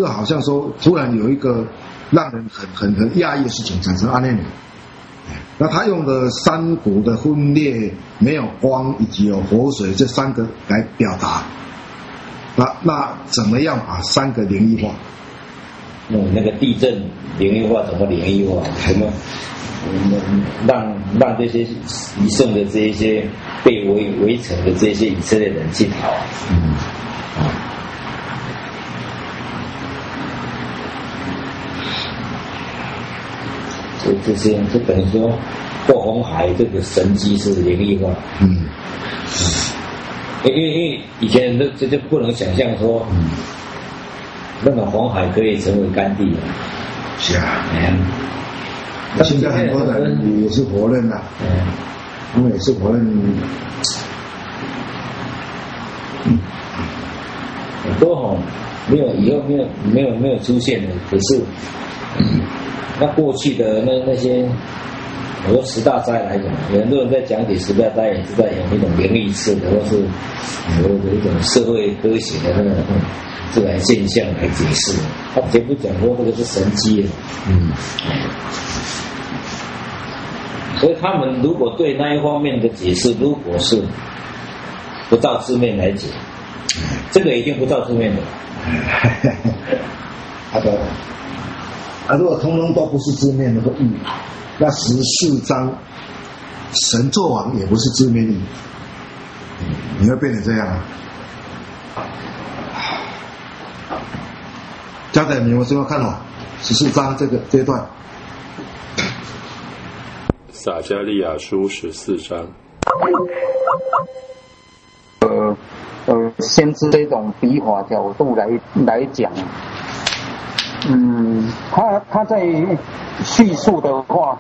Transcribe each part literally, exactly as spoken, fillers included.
就是好像说突然有一个让人很很很讶异的事情产生。阿内米，那他用的山谷的分裂、没有光以及有活水这三个来表达。那那怎么样把三个灵异化？ 嗯，那个地震灵异化怎么灵异化？怎么嗯让让这些以色的这一些被围围城的这些以色列人去逃？嗯啊，这这些就等于说过红海这个神迹是灵异化。嗯。因为因为以前人都这就不能想象说，嗯，那种红海可以成为干地。 是啊，嗯，那现在很多人也是否认的，嗯，他们也是否认， 嗯，很多哈没有以后没有没有没有出现的，可是，嗯，那过去的那那些。我说十大灾来讲，有很多人在讲解十大灾，也是在用一种灵异式的，或是有有一种社会科学的那种自然现象来解释。他绝不讲说这个是神迹，嗯，所以他们如果对那一方面的解释，如果是不照字面来解，这个一定不照字面的。 好的，啊，如果通通都不是字面的意义。那十四章神作王也不是字面意，你会变成这样啊？家长，你有什么看法？十四章这个这段， 撒迦利亚书十四章。 呃呃，先知这种笔法角度来来讲。嗯，他他在叙述的话，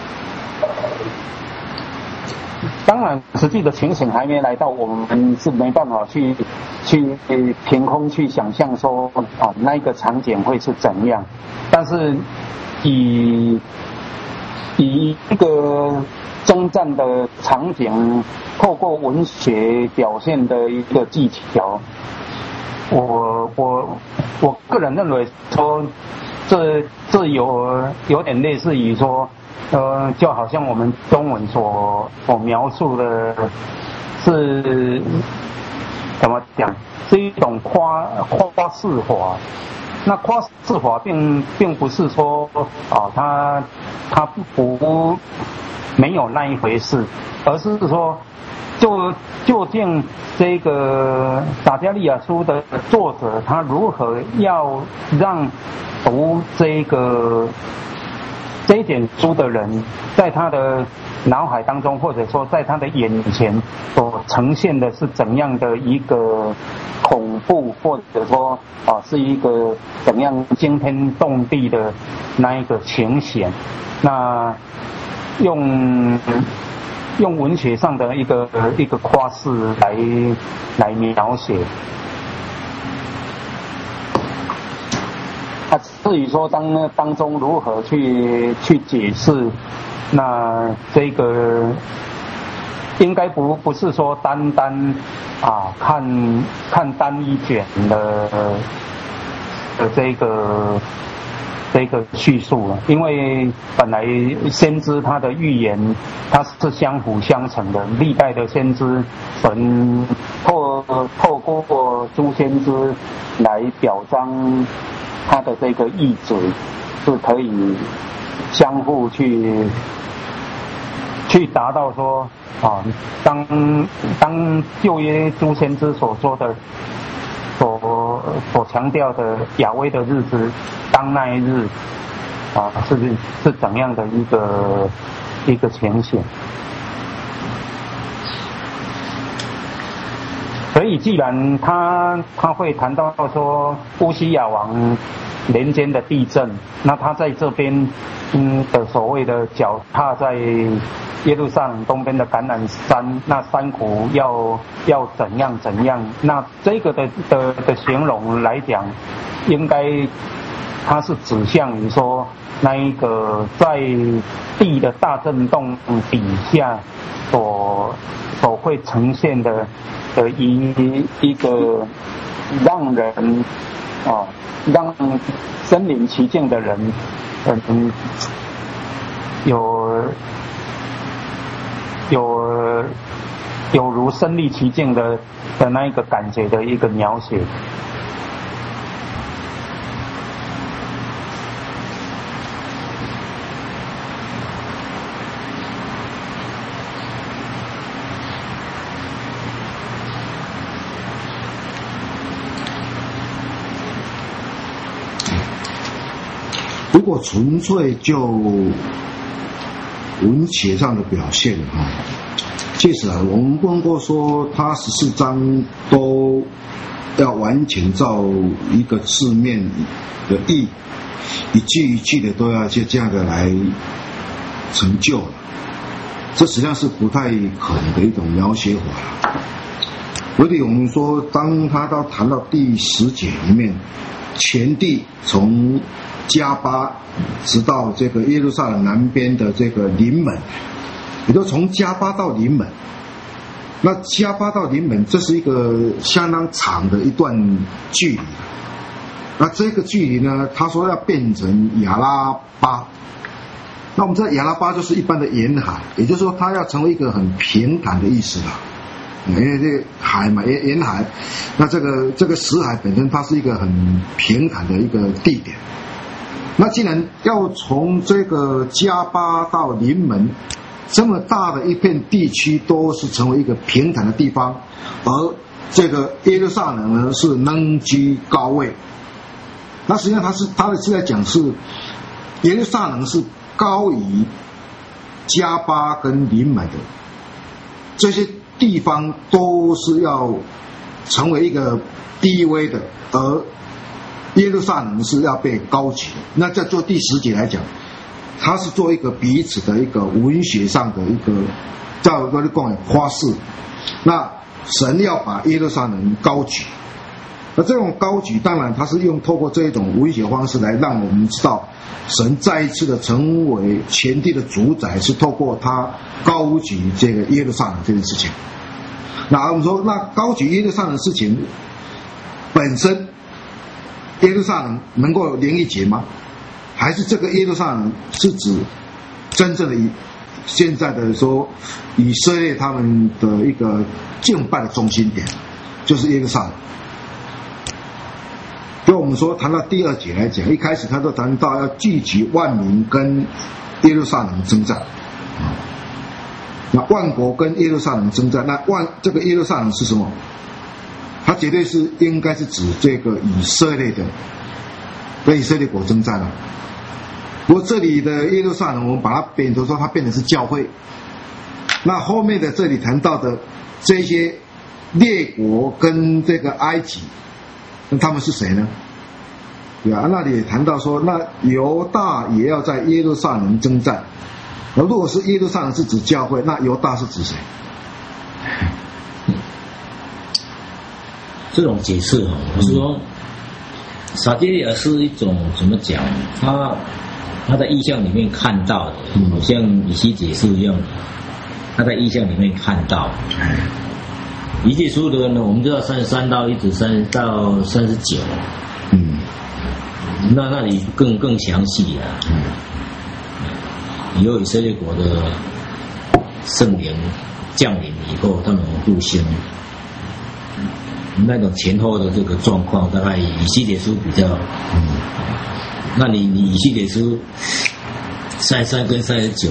当然实际的情形还没来到，我们是没办法去去凭空去想象说啊那个场景会是怎样，但是以以一个征战的场景，透过文学表现的一个技巧。我我我个人认为说，这这有有点类似于说，呃，就好像我们中文所所描述的，是怎么讲？是一种夸夸饰法。那夸饰法并并不是说啊，它它不没有那一回事，而是说。就究竟这个撒迦利亚书的作者他如何要让读这个这一卷书的人，在他的脑海当中，或者说在他的眼前所呈现的是怎样的一个恐怖，或者说啊是一个怎样惊天动地的那一个情形？那用。用文学上的一个一个夸饰来来描写，啊，至于说当当中如何去去解释，那这个应该不不是说单单啊看看单一卷的的这个。这个叙述了，因为本来先知他的预言它是相辅相成的，历代的先知神透透过诸先知来表彰他的这个意旨，是可以相互去去达到说啊，当当旧约诸先知所说的。所所强调的亚威的日子，当那一日啊，是是怎样的一个一个情形？所以，既然他他会谈到说乌西亚王年间的地震，那他在这边嗯的所谓的脚踏在耶路撒冷东边的橄榄山，那山谷要要怎样怎样？那这个的的的形容来讲，应该它是指向于说那一个在地的大震动底下所所会呈现的的一一个让人哦，让身临其境的人，嗯，有有有如身临其境的的那一个感觉的一个描写。 如果纯粹就文学上的表现哈，确实啊，我们不能够说他十四章都要完全照一个字面的意，一句一句的都要就这样的来成就了，这实际上是不太可能的一种描写法了。所以我们说，当他到谈到第十节里面，全地从加巴直到这个耶路撒冷南边的这个临门，也就从加巴到临门。那加巴到临门，这是一个相当长的一段距离。那这个距离呢，他说要变成亚拉巴。那我们知道亚拉巴就是一般的沿海，也就是说，它要成为一个很平坦的意思了。因为这个海嘛，沿沿海，那这个这个死海本身它是一个很平坦的一个地点。那既然要从这个加巴到临门这么大的一片地区都是成为一个平坦的地方，而这个耶路撒冷呢是能居高位，那实际上他是他的是在讲是耶路撒冷是高于加巴跟临门的，这些地方都是要成为一个低微的，而耶路撒冷是要被高举的。那在做第十节来讲，它是做一个彼此的一个文学上的一个叫我们讲的花式。那神要把耶路撒冷高举，那这种高举当然它是用透过这一种文学方式来让我们知道神再一次的成为全地的主宰，是透过他高举这个耶路撒冷这件事情。那我们说，那高举耶路撒冷的事情本身，耶路撒冷能够连一节吗？还是这个耶路撒冷是指真正的以现在的说以色列他们的一个敬拜的中心点，就是耶路撒冷。就我们说谈到第二节来讲，一开始他都谈到要聚集万民跟耶路撒冷征战，那万国跟耶路撒冷征战，那万这个耶路撒冷是什么？它绝对是应该是指这个以色列的跟以色列国征战了。不过这里的耶路撒冷，我们把它变成说它变成是教会。那后面的这里谈到的这些列国跟这个埃及，那他们是谁呢？对啊，那里也谈到说，那犹大也要在耶路撒冷征战。而如果是耶路撒冷是指教会，那犹大是指谁？ 这种解释哈，我是说，撒迦利亚是一种怎么讲？他他在意象里面看到的，好像以西结是一样，他在意象里面看到。以西结书的呢，我们知道三十三到一直三到三十九，嗯，那那里更更详细了。以后以色列国的圣灵降临以后，他们复兴。那种前后的这个状况，大概以西结书比较，嗯，那你你以西结书三十三跟三十九，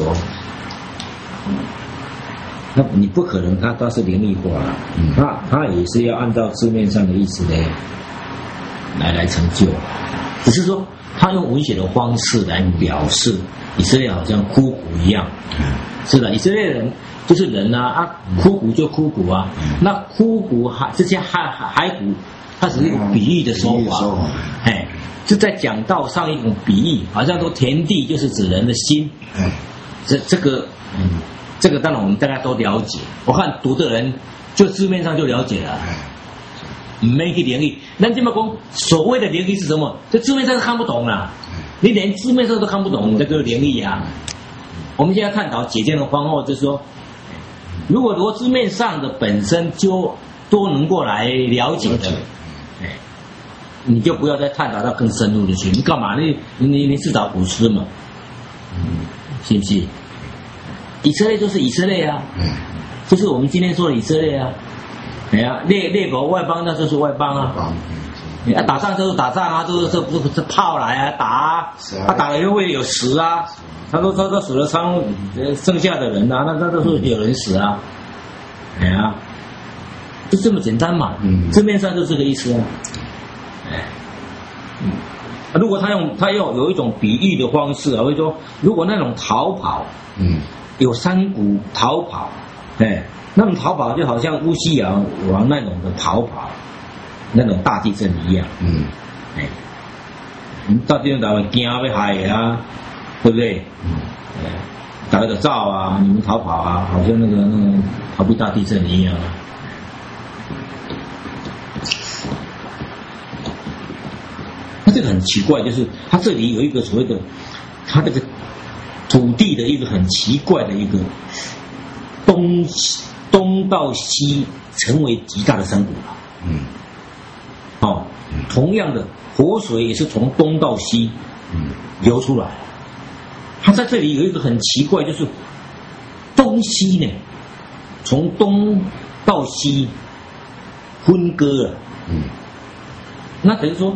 那你不可能它它是灵异化了，嗯，它它也是要按照字面上的意思来来来成就，只是说他用文学的方式来表示以色列好像枯骨一样，是的，以色列人。就是人啊，啊，枯骨就枯骨啊。那枯骨海这些海海骨，它只是一个比喻的说法，哎，就在讲道上一种比喻，好像说田地就是指人的心，这这个，嗯，这个当然我们大家都了解。我看读的人就字面上就了解了，没去灵异。那这么讲，所谓的灵异是什么？这字面上是看不懂啦，你连字面上都看不懂，这个灵异啊。我们现在探讨解经的方法，就是说。如果说字面上的本身就都能够来了解的，哎， 你就不要再探讨到更深入的去。你干嘛？你你你自找苦吃嘛？嗯，是不是？以色列就是以色列啊，就是我们今天说的以色列啊。哎呀，列列国外邦那就是外邦啊。啊，打仗就是打仗啊，都是不是炮来啊打啊，他打了又会有死啊，他都他都死了伤剩下的人啊，那那都是有人死啊。哎呀，就这么简单嘛，嗯，字面上就这个意思啊。哎，嗯，如果他用他用有一种比喻的方式啊，会说，如果那种逃跑，嗯，有山谷逃跑，哎，那种逃跑就好像乌西雅王那种的逃跑，那种大地震一样，嗯，哎，你大地震打了惊要害啊，对不对？嗯，哎，打个照啊，你们逃跑啊，好像那个那个逃避大地震一样啊。那这个很奇怪，就是它这里有一个所谓的，它这个土地的一个很奇怪的一个东东到西成为极大的山谷了。嗯，哦，同样的活水也是从东到西流出来。它在这里有一个很奇怪，就是东西呢，从东到西分割了。嗯，那等于说。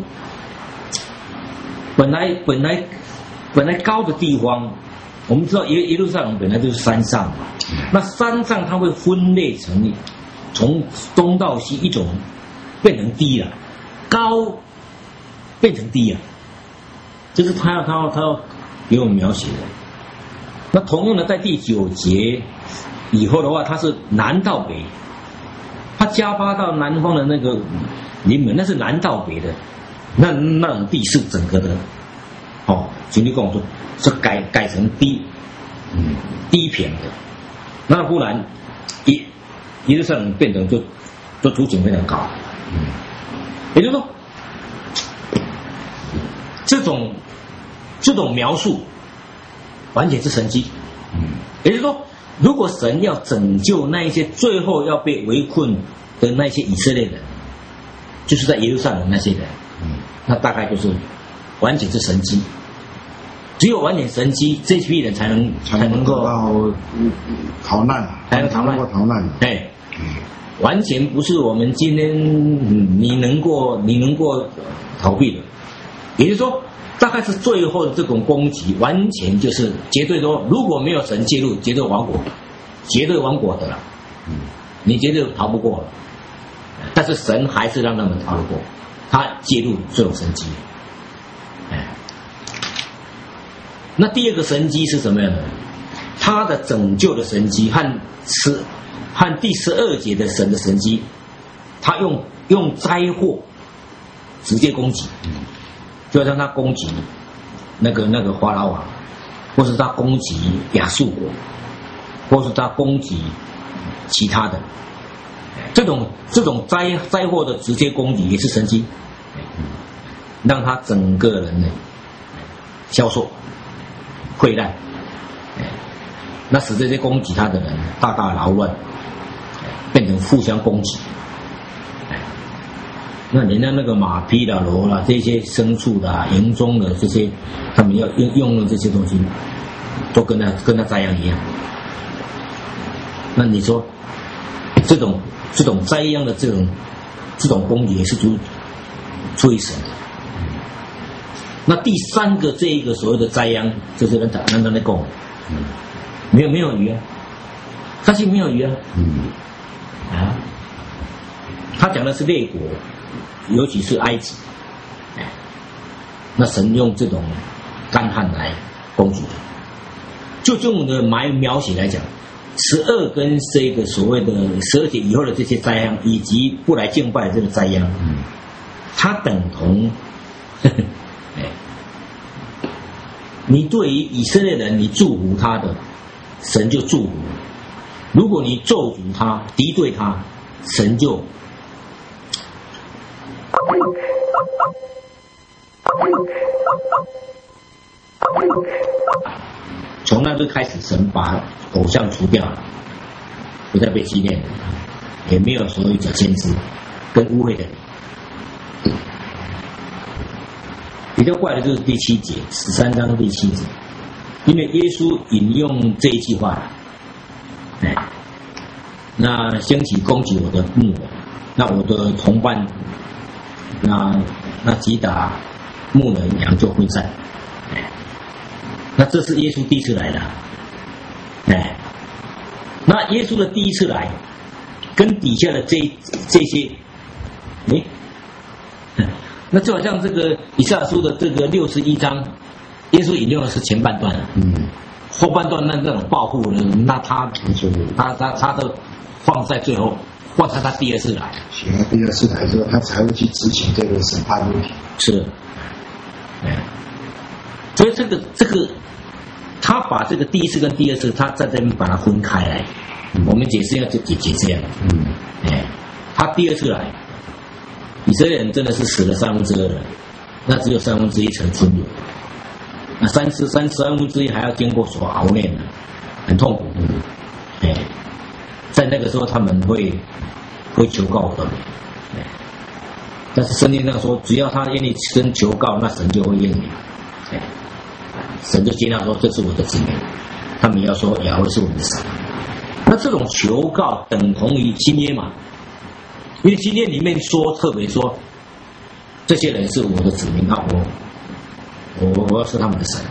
本来本来本来高的地方，我们知道耶耶路撒冷本来就是山上嘛，那山上它会分裂成从东到西一种变成低了，高变成低了，这是他要他要他要给我们描写的。那同样的，在第九节以后的话，它是南到北，它加发到南方的那个临门，那是南到北的。那那种地是整个的，哦，请你跟我说，是改改成低，嗯，低平的，那忽然一耶路撒冷变得就就逐渐非常高，嗯，也就是说，这种这种描述完全是神迹，嗯，也就是说，如果神要拯救那一些最后要被围困的那些以色列人，就是在耶路撒冷那些人。嗯，那大概就是完全是神迹，只有完全神迹，这批人才能才能够逃难， 才能逃难， 逃难。 对，完全不是我们今天、嗯、你能够你能够逃避的。也就是说，大概是最后的这种攻击，完全就是绝对说，如果没有神介入，绝对亡国，绝对亡国的了。嗯，你绝对逃不过了。但是神还是让他们逃得过。他介入这种神迹，哎，那第二个神迹是什么样的？他的拯救的神迹和十和第十二节的神的神迹，他用用灾祸直接攻击，就让他攻击那个那个法老王，或是他攻击亚述国，或是他攻击其他的。这种这种灾灾祸的直接攻击也是神迹，让他整个人呢消瘦、溃烂，那使这些攻击他的人大大扰乱，变成互相攻击。那人家那个马匹啦、骡啦、这些牲畜啦、营中的这些，他们要用用的这些东西，都跟他跟他灾殃一样。那你说这种？这种灾殃的这种这种攻击也是出出于神的。那第三个这一个所谓的灾殃，就是人打人家在讲，没有没有鱼啊，他是没有鱼啊，嗯啊，他讲的是列国，尤其是埃及，那神用这种干旱来攻击，就这种的描写来讲。十二跟这个所谓的十二节以后的这些灾殃，以及不来敬拜的这个灾殃，嗯，它等同，呵呵哎，你对于以色列人，你祝福他的，神就祝福；如果你咒诅他、敌对他，神就从那就开始，神把偶像除掉了，不再被纪念了，也没有所谓假先知跟污秽的。 比较怪的就是第七节，十三章第七节，因为耶稣引用这一句话，哎，那兴起攻击我的牧人，那我的同伴，那那击打牧人，羊就分散，哎，那这是耶稣第一次来的，哎，那耶稣的第一次来，跟底下的这这些，哎。那就好像这个以赛亚书的这个六十一章，耶稣引用的是前半段，嗯，后半段那那种报复呢，那他他他他都放在最后，放在他第二次来， 写到第二次来之后，他才会去执行这个审判问题。 是，哎，所以这个这个，他把这个第一次跟第二次，他在这边把它分开来，嗯、我们解释要就解解这样，嗯，哎，他第二次来。以色列人真的是死了三分之二了，那只有三分之一才存留，那三十三三分之一还要经过所熬炼的，很痛苦。哎，在那个时候他们会会求告我的，哎，但是圣经上说，只要他愿意跟求告，那神就会应允，哎，神就接纳说这是我的子民，他们要说亚威是我们的神。那这种求告等同于新约嘛？因为今天里面说特别说，这些人是我的子民啊，我我我要是他们的神，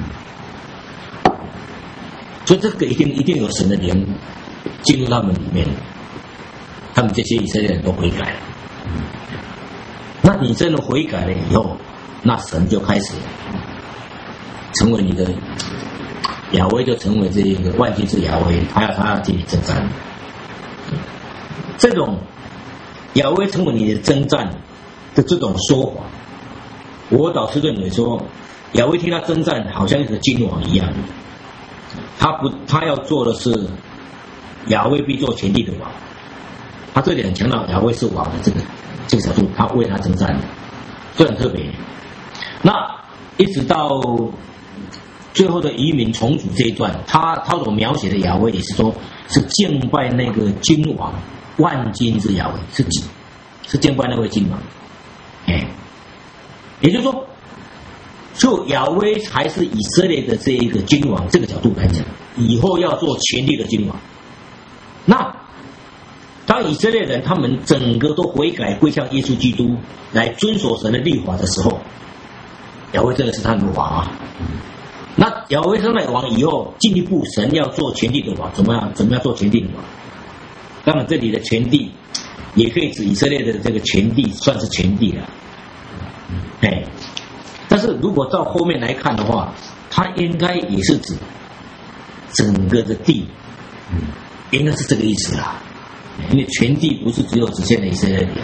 所以这个一定一定有神的灵进入他们里面，他们这些以色列人都悔改了。那你真的悔改了以后，那神就开始成为你的亚威，就成为这一个万军之亚威，他要他要替你征战。这种亚威成为你的征战的这种说法，我倒是认为说，亚威替他征战好像一个君王一样，他不，他要做的是亚威必做全地的王。他这里很强调亚威是王的这个这个角度，他为他征战的，这很特别。那一直到最后的移民重组这一段，他他所描写的亚威也是说，是敬拜那个君王。万军之亚威是是敬拜那位君王，哎，也就是说，就亚威还是以色列的这一个君王，这个角度来讲，以后要做全地的君王。那当以色列人他们整个都悔改归向耶稣基督，来遵守神的律法的时候，亚威真的是他们的王啊。那亚威上来王以后，进一步神要做全地的王，怎么样？怎么样做全地的王？当然，这里的全地也可以指以色列的这个全地，算是全地了。哎，但是如果到后面来看的话，它应该也是指整个的地，应该是这个意思啦。因为全地不是只有只限的以色列人，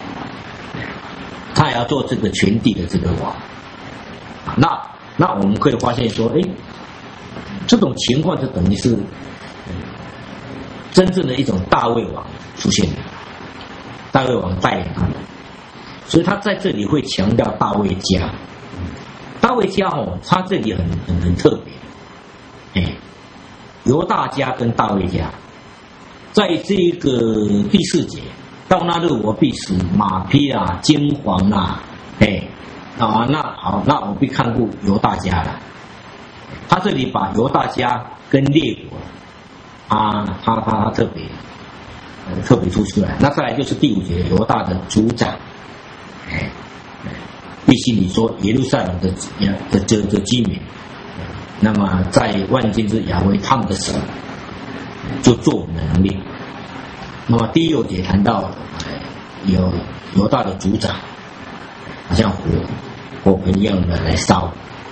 他也要做这个全地的这个王。那那我们可以发现说，哎，这种情况就等于是。真正的一种大卫王出现了，大卫王带领他们，所以他在这里会强调大卫家。大卫家哦，他这里很很很特别，哎，犹大家跟大卫家，在这个第四节，到那日我必使马匹啊、金黄啊，哎，啊，那好，那我必看顾犹大家了。他这里把犹大家跟列国。啊，他他他特别，呃，特别突出来。那再来就是第五节，犹大的族长，哎，必须你说耶路撒冷的的这个居民，那么在万军之亚威他们的神，就做我们的能力。那么第六节谈到，有犹大的族长，好像火火盆一样的来烧。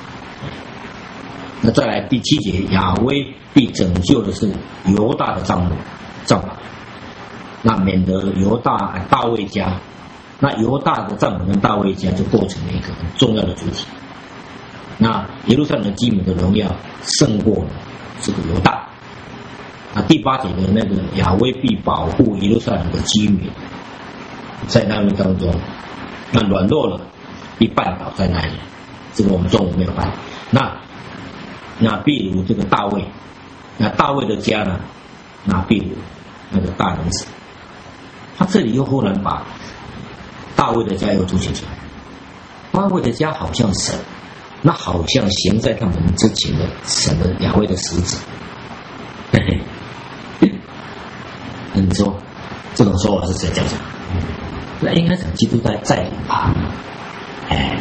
那再来第七节，亚威必拯救的是犹大的帐幕帐篷，那免得犹大大卫家，那犹大的帐篷跟大卫家就构成了一个很重要的主体。那耶路撒冷的居民的荣耀胜过了这个犹大。那第八节的那个亚威必保护耶路撒冷的居民，在那里当中，那软弱了必绊倒在那里，这个我们中文没有办。那那譬如这个大卫，那大卫的家呢？那譬如那个大能使，他这里又忽然把大卫的家又凸显出来。 大卫的家好像神，那好像行在他们之前的神的亚威的使者。嘿嘿，那你说这种说法是谁讲讲？那应该讲基督在在临吧？哎，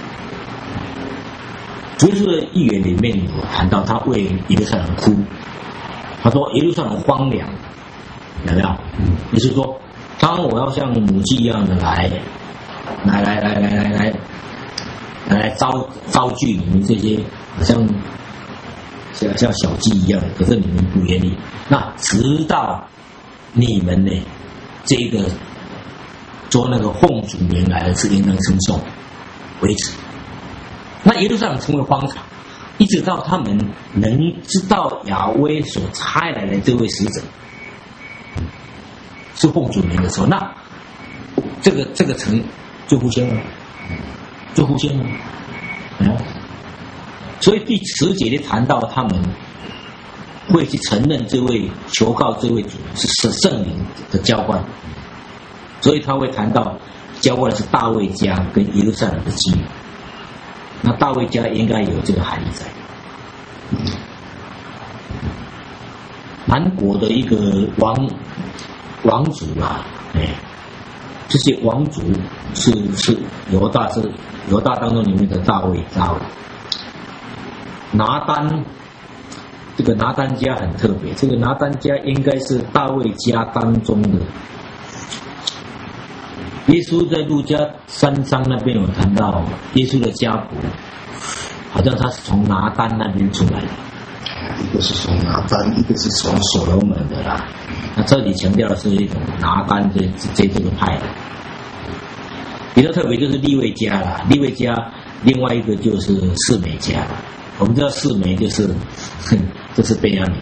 主耶稣的预言里面有谈到他为耶路撒冷哭，他说耶路撒冷荒凉，有没有？嗯，也就是说，当我要像母鸡一样的来，来来来来来来来招招聚你们这些好像像像小鸡一样的，可是你们不愿意。那直到你们呢，这个做那个奉主名来的是应当称颂为止。那耶路撒冷成为荒场，一直到他们能知道亚威所差来的这位使者是奉主名的时候，那这个这个城就复兴了，就复兴了。嗯，所以第十节里谈到他们会去承认这位求告这位主是圣灵的浇灌，所以他会谈到浇灌的是大卫家跟耶路撒冷的基业。那大卫家应该有这个含义在。南国的一个王王族啊，哎，这些王族是是犹大是犹大当中里面的大卫大卫。拿单这个拿单家很特别，这个拿单家应该是大卫家当中的。耶稣在路加三章那边有谈到耶稣的家谱，好像他是从拿单那边出来的， 一个是从拿单，一个是从所罗门的啦。那这里强调的是一种拿单这这这个派的。比较特别就是利未家啦，利未家另外一个就是示每家啦。我们知道示每就是这是便雅悯，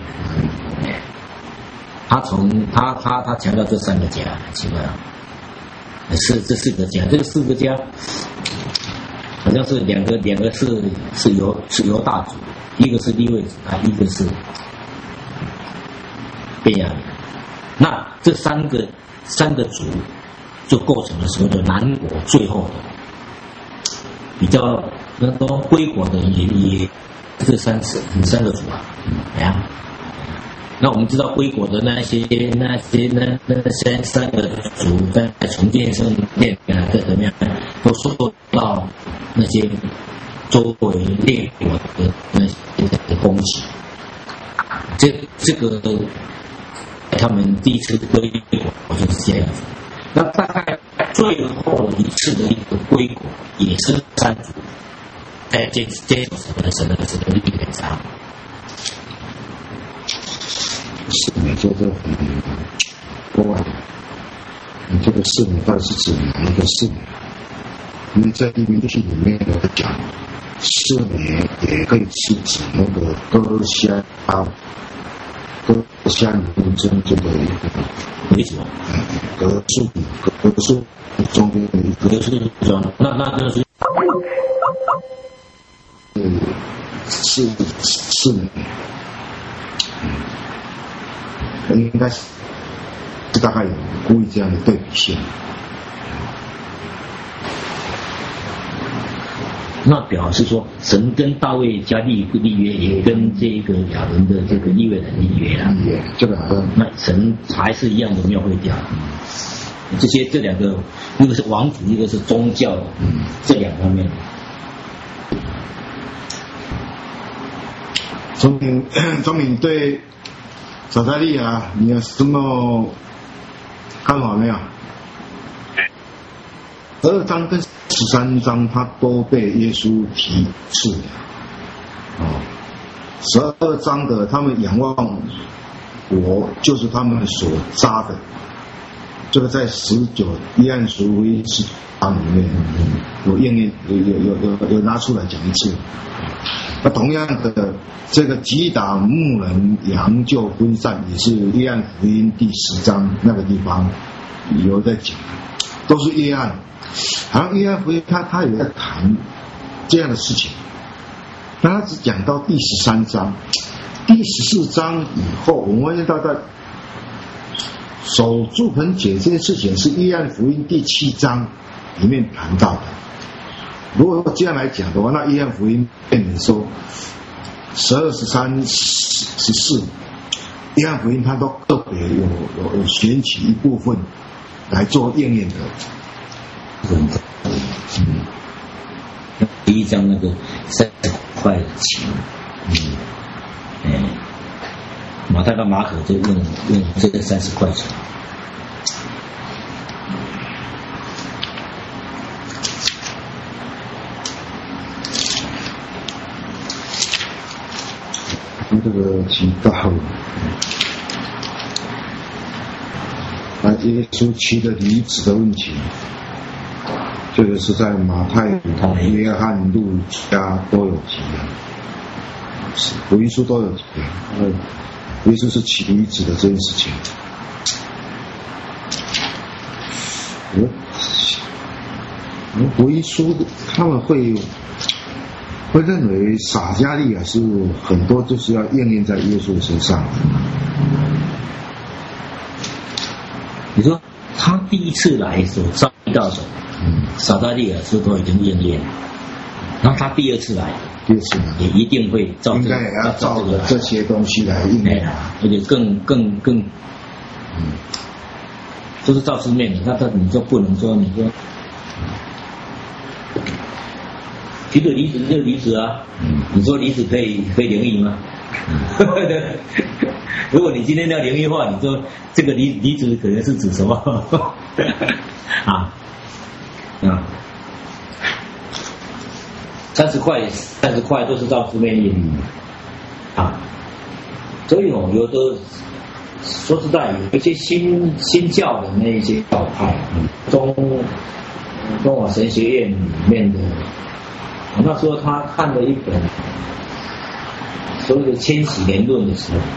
他从他他他强调这三个家，很奇怪啊。是这四个家，这个四个家好像是两个，两个是是犹是犹大族，一个是利未族啊，一个是便雅悯。那这三个三个族就构成了所谓的南国最后的比较那个归国的也也这三四三个族啊，怎样？那我们知道归国的那些那些那那些三个族在重建圣殿啊，在怎么样都受到那些周围列国的那些攻击。这这个他们第一次归国就是这样子。那大概最后一次的一个归国也是三族在接接受神的神的这个历史上。 是你说这嗯，国外，你这个侍女到底是指哪一个侍女？因为在《利未记》里面有讲，侍女也可以是指那个歌香啊，歌香女中间的一个为什么？ 格数格数中间的一个格数中，那那就是嗯，是侍女。应该是大概有故意这样的对比性。 那表示说，神跟大卫家立立约，也跟这个亚伦的这个利未人立约啊。 立约，这两个， 那神还是一样的描绘掉。这些这两个，一个是王族，一个是宗教的，嗯，这两方面。 钟敏，钟敏对撒迦利亚，你有什么看法没有？十二章跟十三章，他都被耶稣提示了。哦，十二章的他们仰望我，就是他们所扎的。这个在十九约翰福音十章里面有应验，有有有有有拿出来讲一次。那同样的，这个击打牧人羊就分散，也是约翰福音第十章那个地方有在讲，都是约翰。好像约翰福音他他有在谈这样的事情，但他只讲到第十三章，第十四章以后，我们会到在守住盆节这件事情是约翰福音第七章里面谈到的。 如果这样来讲的话，那约翰福音变成说十二、十三、十四，约翰福音它都特别有有有选取一部分来做应验的。 嗯，第一章那个三十块钱，嗯，哎，马太跟马可就用用这个三十块钱。 这个提到啊，耶稣骑的驴子的问题，这个是在马太、约翰、路加都有提的，福音书都有提的。呃，耶稣是骑驴子的这件事情。嗯，福音书他们会。会认为撒迦利亚是很多就是要应验在耶稣的身上。 你说他第一次来所遭遇到的，嗯，撒迦利亚是都已经应验了，然后他第二次来， 第二次来也一定会照这个， 应该也要照着这些东西来应验， 而且更更更，嗯，都是照字面的，那他你就不能说你说。提个离子就是离子啊，嗯，你说离子可以可以灵异吗？嗯、如果你今天要灵异化，你说这个离离子可能是指什么？啊啊，三十块三十块都是照字面意啊，所以哦，有的说实在，有一些新新教的那一些教派，中中华神学院里面的。那时候他看了一本所谓的千禧年论的时候，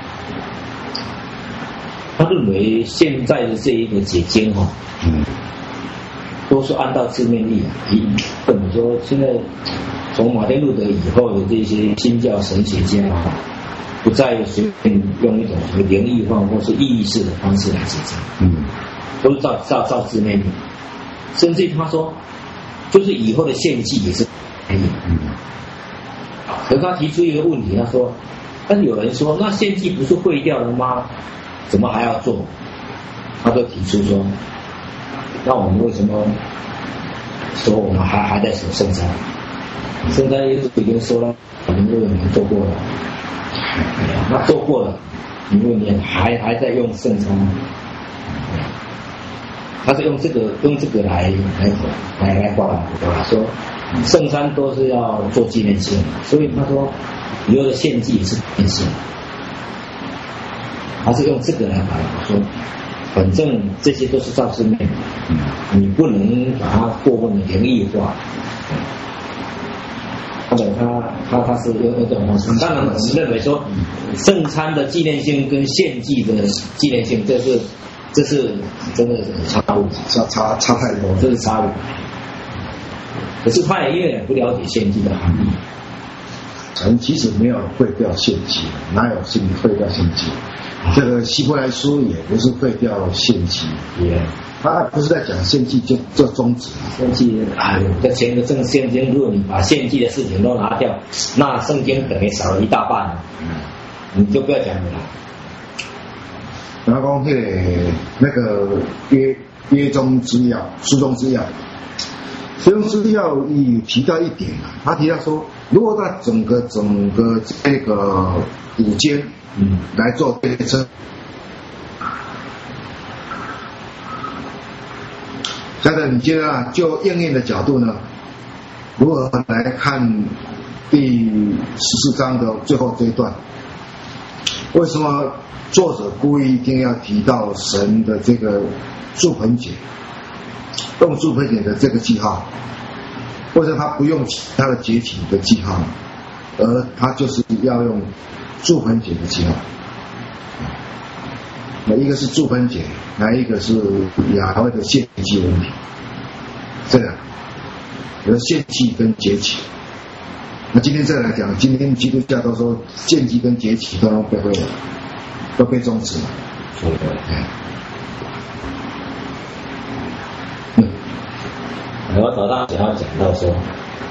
他认为现在的这一个解经哈、哦，嗯，都是按照字面意啊。或者说现在从马丁路德以后的这些新教神学家哈，不再随便用一种什么灵异化或是意义式的方式来解经，嗯，都是照照照字面意。甚至他说，就是以后的献祭也是。嗯，可是他提出一个问题，他说：“但是有人说，那献祭不是废掉了吗？怎么还要做？”他就提出说：“那我们为什么说我们还还在守圣餐？圣餐耶稣已经说了，我们六年做过了，那做过了，你六年还还在用圣餐？”他是用这个用这个来来来来画的，说。圣餐都是要做纪念性，所以他说以后的献祭也是纪念性，他是用这个来把说，反正这些都是照字面，你不能把它过分的灵异化。或者他他他是用用这种方式。当然，我们认为说圣餐的纪念性跟献祭的纪念性，这是这是真的差误， 差差差太多， 这是差误。可是他也因为不了解献祭的含义， 神其实没有废掉献祭，哪有是废掉献祭？这个希伯来书也不是废掉献祭，也他不是在讲献祭就就终止献祭。哎，在前个正圣经，如果你把献祭的事情都拿掉，那圣经等于少了一大半了，你就不要讲了。 然后讲那个那个约约中之要，书中之要。书中之要有提到一点啊，他提到说，如果在整个整个这个午间，嗯，来做对称，接着你接着啊，就应验的角度呢，如何来看第十四章的最后这一段？为什么作者故意一定要提到神的这个祝棚节？用祝棚节的这个记号，或者他不用其他的节期的记号，而他就是要用祝棚节的记号。那一个是祝棚节，那一个是亚会的献祭问题，这样，有献祭跟节期。那今天再来讲，今天基督教都说献祭跟节期都被会都被终止了。对对对。 我早上想要讲到说，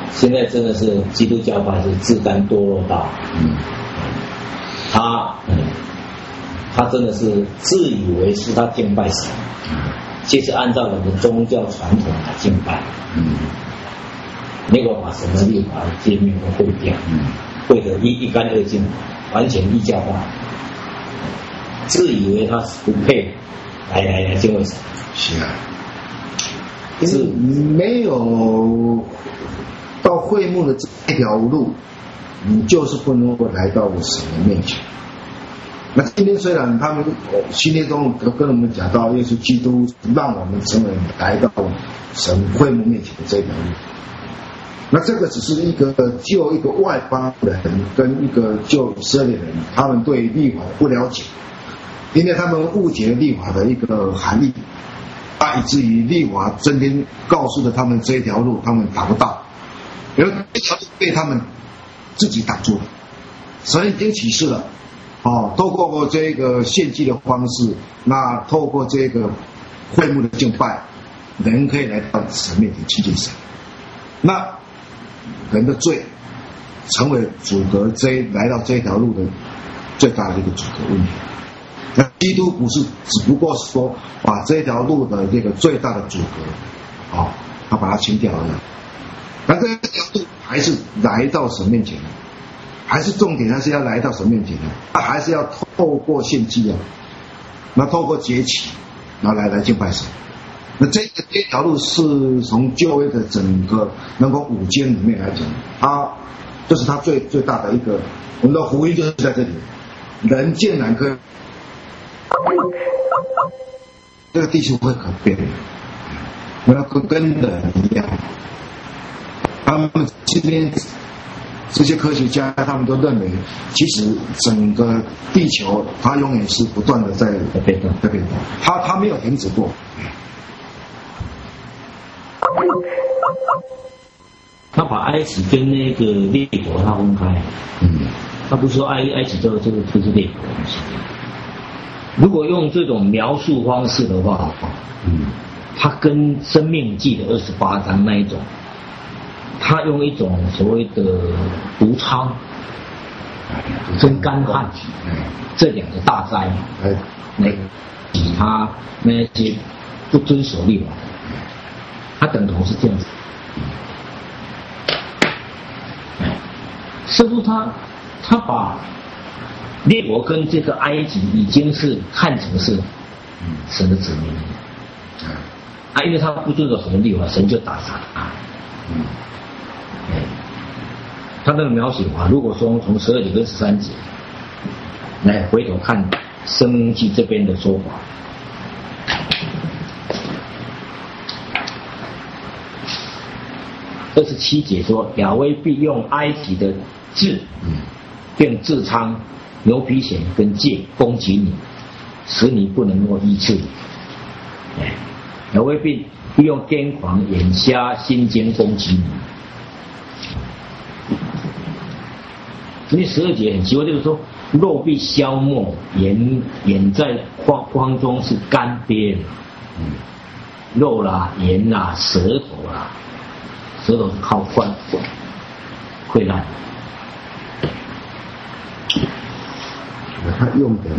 现在真的是基督教派是自甘堕落到，嗯，他，嗯，他真的是自以为是他敬拜神，其实按照我们的宗教传统来敬拜，嗯，结果把神的律法的诫命都毁掉，嗯，毁得一一干二净，完全异教化，自以为他不配来来来敬畏神， 是啊，是没有到会幕的这条路，你就是不能够来到我神的面前。那今天虽然他们新约中跟我们讲到耶稣基督让我们成为来到神会幕面前的这条路，那这个只是一个就一个外邦人跟一个就以色列人他们对律法的不了解，因为他们误解了律法的一个含义，啊，以至于律法真天告诉了他们这一条路他们达不到，而这条路被他们自己挡住了。神已经启示了，哦，透过这个献祭的方式，那透过这个会幕的敬拜，人可以来到神面前亲近神。那人的罪成为阻隔这来到这条路的最大的一个阻隔问题。那基督不是只不过是说把这条路的这个最大的阻隔，哦，他把它清掉而已。那这条路还是来到神面前的，还是重点还是要来到神面前的，他还是要透过献祭啊，那透过节期，然后来来敬拜神。那这个这条路是从旧约的整个能够五经里面来讲，它这是它最最大的一个，我们的福音就是在这里，人竟然可以，这个地球会可变，我要跟跟人一样，他们今天这些科学家他们都认为，其实整个地球它永远是不断的在变动，在变动，它它没有停止过。 他把埃及跟那个列国他分开，嗯，他不是说埃埃及这个这个这是列国的东西。如果用这种描述方式的话，嗯，他跟《生命记》的二十八章那一种，他用一种所谓的毒疮跟干旱这两个大灾来以他那些不遵守律法，他等同是这样子。似乎他他把列国跟这个埃及已经是看成是神的子民啊，因为他不遵守神的律法，神就打杀他。嗯，他那个描写啊，如果说从十二节跟十三节来回头看《生命记》这边的说法，二十七节说，亚威必用埃及的雉，并痔疮、牛皮癣跟疥攻击你，使你不能够医治。亚威必必用癫狂、眼瞎、心惊攻击你。因为十二节很奇怪，就是说肉必消没，眼眼在光光中是干瘪，肉啦、眼啦、舌头啦。舌头是靠关溃烂， 他用的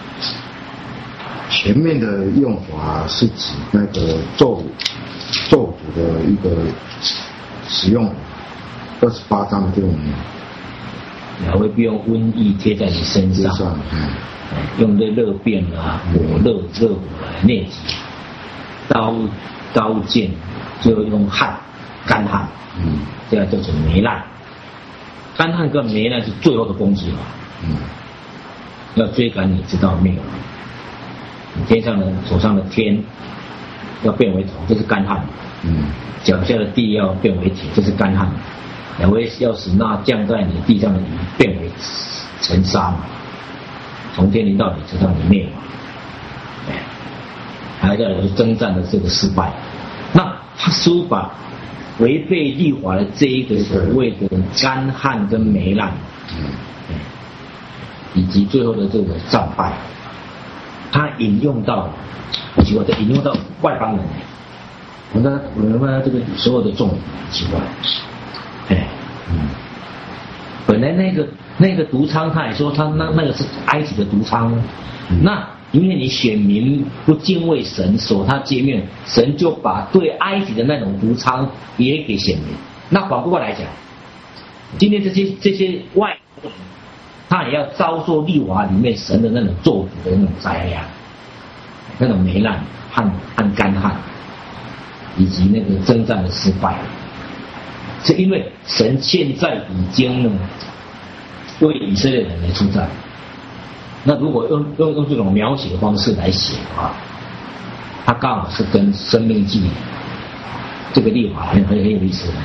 前面的用法是指那个咒咒诅的一个使用，二十八章的这种， 也会必用瘟疫贴在你身上，上嗯、用这热变啊、火热、热火来疟疾，刀刀剑就用汗。干旱，嗯，这样叫做糜烂。干旱跟糜烂是最后的攻击嘛，嗯，要追赶你，直到灭亡。你天上的手上的天要变为铜，这是干旱，嗯，脚下的地要变为铁，这是干旱。两位要使那降在你地上的雨变为尘沙嘛，从天临到你，直到你灭亡。哎，还要有征战的这个失败。那他书把违背律法的这一个所谓的干旱跟糜烂，嗯，以及最后的这个战败，他引用到，很奇怪，这引用到外邦人，我们我们这个所有的众人奇怪， 哎，嗯，本来那个那个毒仓，他也说他那那个是埃及的毒仓，嗯、那因为你选民不敬畏神，守他诫命，神就把对埃及的那种毒仓也给显明。那反过来讲，今天这些这些外国人，他也要遭受律法里面神的那种咒诅的那种灾殃，那种霉烂和和干旱，以及那个征战的失败，是因为神现在已经呢为以色列人来出战。那如果用用用这种描写的方式来写的话，它刚好是跟《生命记》这个律法很很很有意思的。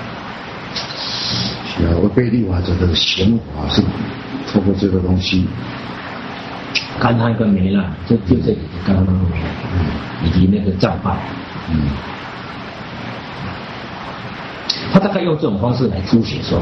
是啊，违背律法者的刑罚是透过这个东西， 干旱跟霉烂，就就这里的干旱跟霉烂，以及那个战败，嗯，他大概用这种方式来书写说，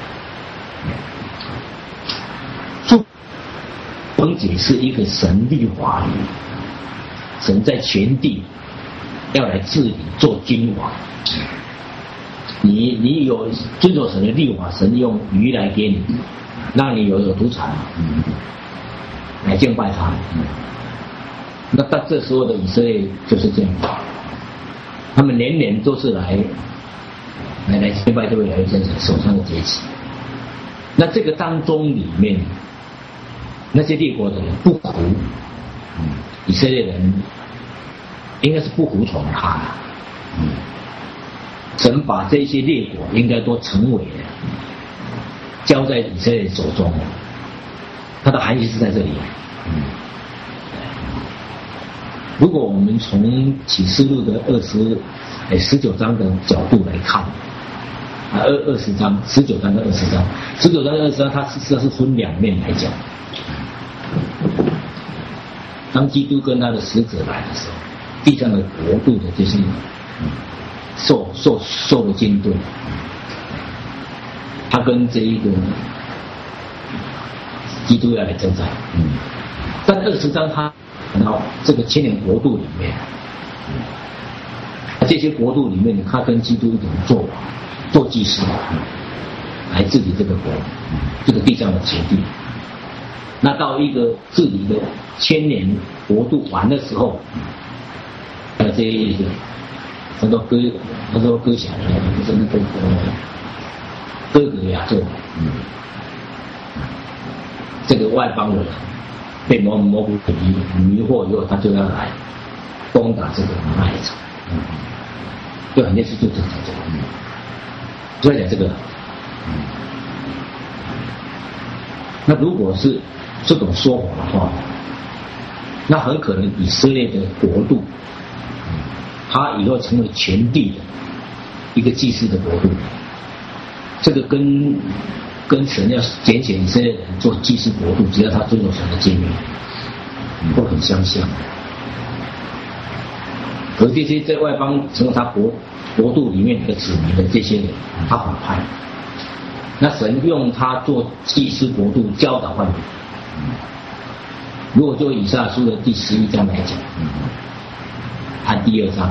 注分解是一个神律法里，神在全地要来治理做君王。你你有遵守神的律法，神用鱼来给你，让你有有土产，嗯，来敬拜他。嗯，那到这时候的以色列就是这样，他们年年都是来来来敬拜这位来神手上的节期。那这个当中里面，那些列国的人不服，嗯，以色列人应该是不服从他，嗯。神把这些列国应该都成为交在以色列手中，它的含义是在这里。嗯，如果我们从启示录的二十诶十九章的角度来看，啊二二十章十九章跟二十章，十九章跟二十章它实际上是分两面来讲。当基督跟他的使者来的时候，地上的国度的这些受受受的监督，他跟这一个基督要来征战。嗯，但二十章他然后这个千年国度里面，这些国度里面，他跟基督怎么做做祭司，来治理这个国，这个地上的田地。那到一个治理的千年国度完的时候，那这一个很多歌很多歌响，就是那个哥格亚洲，嗯，这个外邦人被魔魔鬼迷迷惑以后，他就要来攻打这个那一场，嗯，就很类似就这这个，嗯，就在讲这个，嗯，那如果是这种说法的话，那很可能以色列的国度，它以后成为全地的一个祭祀的国度。这个跟跟神要拣选以色列人做祭祀国度，只要他遵守神的诫命，都很相像。而这些在外邦成为他国国度里面的子民的这些人，他反叛。那神用他做祭祀国度，教导万民。如果就以赛亚书的第十一章来讲，和第二章，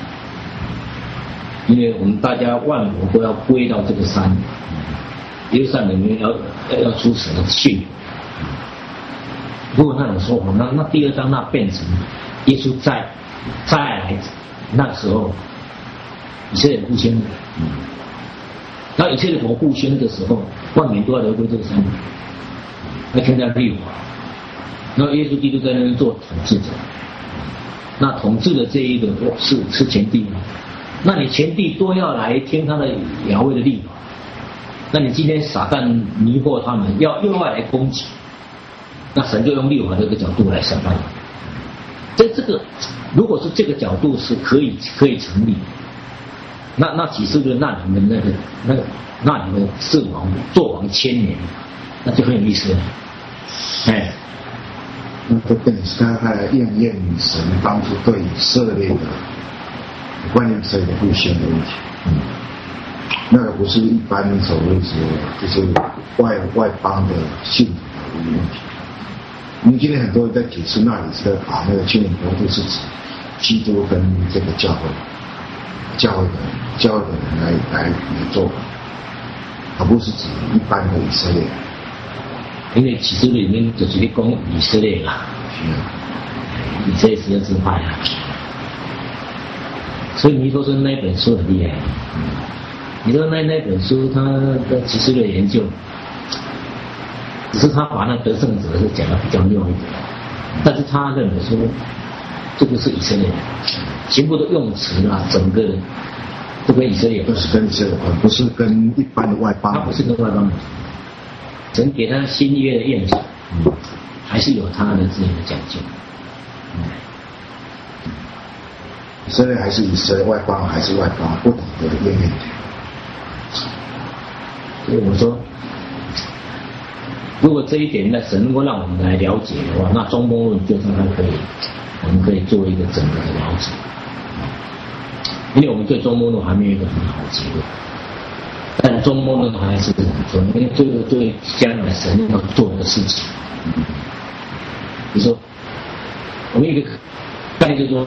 因为我们大家万国都要归到这个山，耶路撒冷里面要要出神的训。如果那种说法，那那第二章那变成耶稣再再来那时候，以色列复兴，那以色列国复兴的时候，万民都要流归这个山，来听他律法。然后耶稣基督在那边做统治者，那统治的这一个是是全地吗？那你全地都要来听他的雅威的律法，那你今天撒旦迷惑他们，要又要来攻击，那神就用律法这个角度来审判。在这个如果是这个角度是可以可以成立，那那启示录那你们那个那个那你们是王做王千年，那就很有意思了，哎。 那这变成是他在应验神当初对以色列的观念上的复兴的问题。嗯，那个不是一般所谓说就是外外邦的信徒的问题。我们今天很多人在解释那里是在把那个千年国度是指基督跟这个教会、教会的教会的人来来来做。 而不是指一般的以色列。 因为启示录里面就是在讲以色列啦， 是啊， 以色列十二支派啊，所以弥陀说那本书很厉害。你说那那本书他的启示录研究，只是他把那得胜者是讲的比较妙一点，但是他认为说这个是以色列人，全部的用词啊，整个的都跟以色列有关， 不是跟以色列有关，不是跟一般的外邦， 他不是跟外邦人。神给他新约的验证，嗯，还是有他的自己的讲究。嗯， 以色列还是以色列，外邦还是外邦，不同的验验。 所以我说，如果这一点呢，神能够让我们来了解的话，那中东论就大概可以，我们可以做一个整个的了解。因为我们对中东论还没有一个很好的结论。但中东论还是很重要，因为这个对将来神要做的事情。比如说，我们一个概念就是说，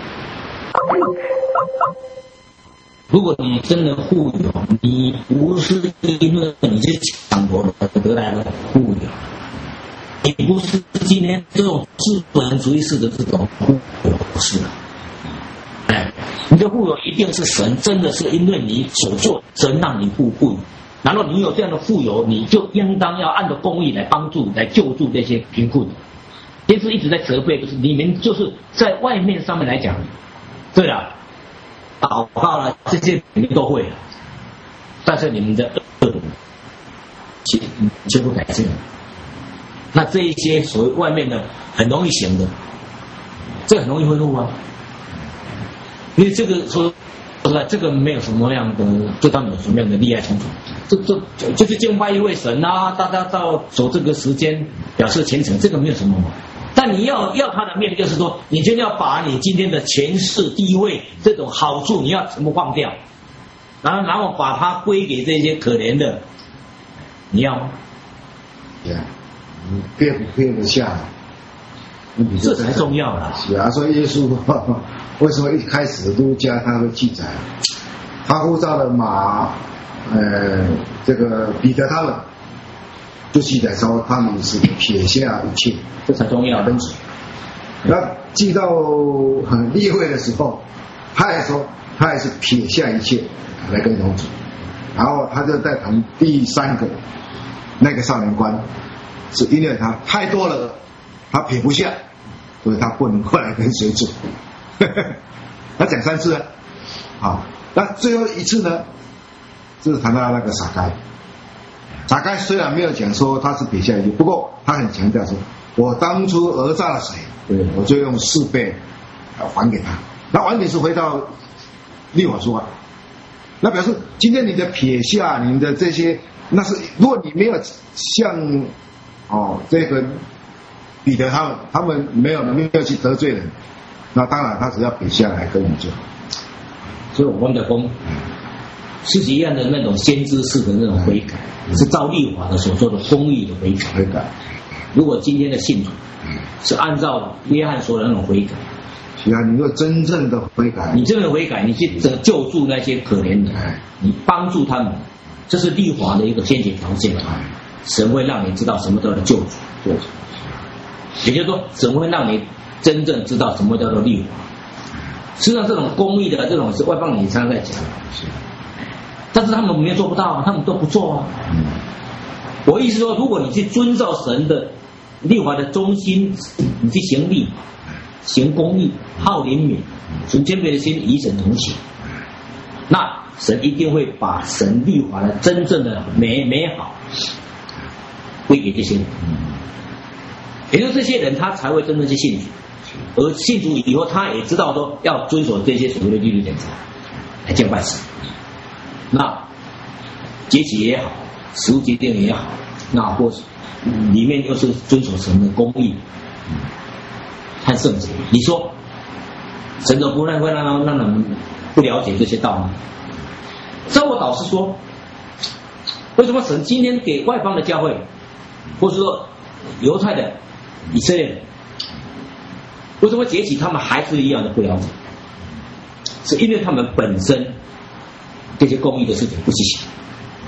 如果你真的富有，你不是因为你是抢夺而得来的富有，你不是今天这种资本主义式的这种富有，不是的。哎，你的富有一定是神，真的是因为你所做，神让你富富有。然后你有这样的富有，你就应当要按照公义来帮助、来救助这些贫困的。耶稣一直在责备，就是你们就是在外面上面来讲，对了，祷告了这些你们都会了，但是你们的恶却却不改正。那这一些所谓外面的很容易行的，这很容易贿赂啊。因为这个说，这个没有什么样的，对他们有什么样的利害冲突？这这就是敬拜一位神啊，大家到守这个时间表示虔诚，这个没有什么嘛。但你要要他的面，就是说，你就要把你今天的权势、地位这种好处，你要全部放掉，然后然后把它归给这些可怜的，你要吗？ 对啊，你憋不憋得下？ 这才重要啦。 是啊，所以耶稣为什么一开始路加他会记载，他呼召了马，呃，这个彼得他们，就记载说他们是撇下一切， 这才重要。 跟随。那记到很例会的时候，他也说他也是撇下一切来跟从主，然后他就在谈第三个那个少年官，是因为他太多了。他撇不下，所以他不能过来跟随主。他讲三次啊，好，那最后一次呢，就是谈到那个撒该。撒该虽然没有讲说他是撇下一切，不过他很强调说，我当初讹诈了谁，对，我就用四倍还给他。那完全是回到律法书啊，那表示今天你的撇下，你的这些，那是如果你没有像哦这个。彼得他们他们没有没有去得罪人，那当然他只要撇下来跟你就好。 所以我们的公是一样的那种先知式的那种悔改，嗯、是照律法的所说的公义的悔改。悔改。如果今天的信徒是按照约翰说的那种悔改， 是啊，你若真正的悔改， 你真的悔改，你去救助那些可怜的，你帮助他们，这是律法的一个先决条件。神会让你知道什么叫做救主。救主。也就是说，神会让你真正知道什么叫做律法。实际上，这种公义的这种是外邦人常常在讲，但是他们没有做不到啊，他们都不做啊。嗯、我意思说，如果你去遵照神的律法的中心，你去行律、行公义、好怜悯、存谦卑的心，与神同行，那神一定会把神律法的真正的美美好归给这些人。也就是这些人，他才会真正去信主，而信主以后，他也知道说要遵守这些所谓的律例典章来敬拜神。那节期也好，食物节定也好，那或是里面又是遵守神的公义和圣洁。你说神的不让会让让人不了解这些道吗？照我导师说，为什么神今天给外邦的教会，或是说犹太的以色列人，为什么节期他们还是一样的不了解？是因为他们本身这些公益的事情不去行，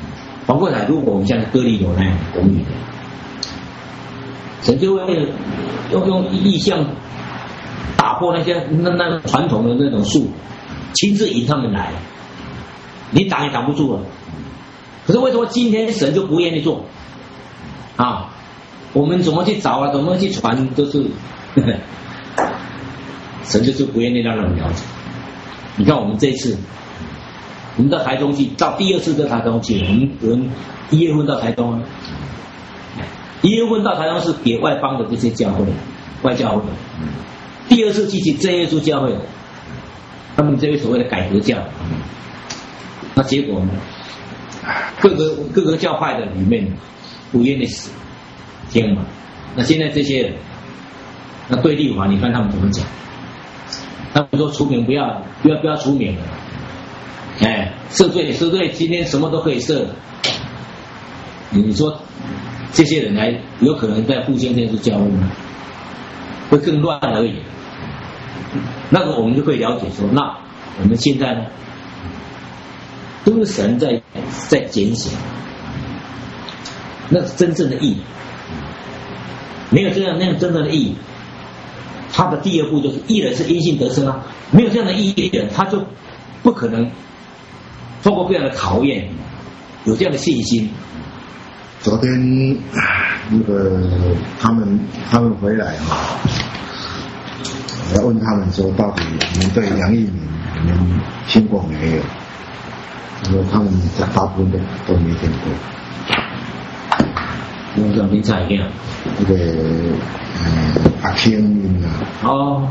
反过来，如果我们像歌里有那样公允的，神就会用用意象打破那些那那传统的那种术，亲自引他们来，你挡也挡不住了。可是为什么今天神就不愿意做？啊，我们怎么去找啊，怎么去传，都是呵呵神就是不愿意让人了解。你看我们这一次。我们到台中去，到第二次到台中去，我们我们一月份到台中啊，一月份到台中是给外邦的这些教会、外教会。第二次去去真耶稣教会，他们这些所谓的改革教，那结果呢？各个各个教派的里面不愿意死，听嘛。那现在这些人，那对立法，你看他们怎么讲？他们说除名不要，不要不要除名了。哎，赦罪赦罪，今天什么都可以赦。你说这些人来，有可能在复兴天主教会吗？会更乱而已。那个我们就会了解说，那我们现在呢，都是神在在拣选，那是真正的义。没有这样那样真正的义，他的第二步就是义人是因信得生啊。没有这样的义人，他就不可能。通过这样的考验，有这样的信心。 昨天那个他们他们回来哈，我要问他们说，到底你们对杨义民你们听过没有？他说他们大部分都都没听过。 那个名菜一样， 那个嗯阿天音啊， 哦，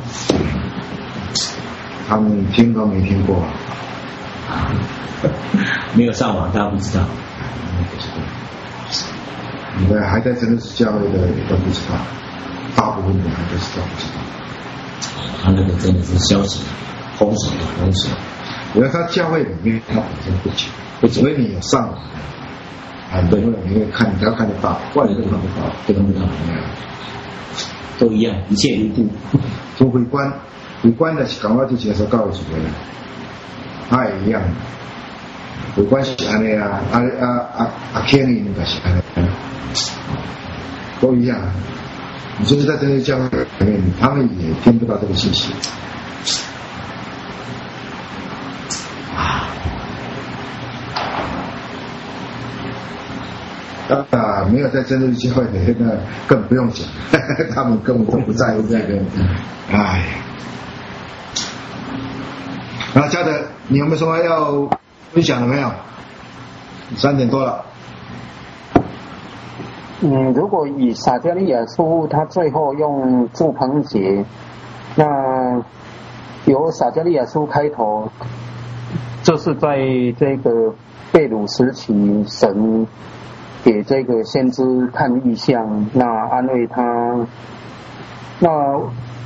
他们听都没听过啊。 没有上网，大家不知道。 不知道。你的还在真的是教会的也都不知道，大部分的还都知道不知道。 他那个真的是消息封锁的封锁。 因为他教会里面他本身不讲，不所以你有上网，很多人你会看，只要看得到，外人都看不到， 都看不到，都一样，一切无故。 从回关，回关的是赶快就接受告诉别人。他也一样，有关系安尼啊，啊啊啊啊，天理那个是安尼，都一样。你就是在这些教会里面，他们也听不到这个信息。啊，没有在真正教会的那更不用讲，他们根本都不在乎这个。哎。啊，嘉德，你有没有什么要分享的没有？三点多了。 嗯，如果以撒迦利亚书，他最后用祝棚节，那由撒迦利亚书开头，就是在这个被掳时期，神给这个先知看异象，那安慰他。那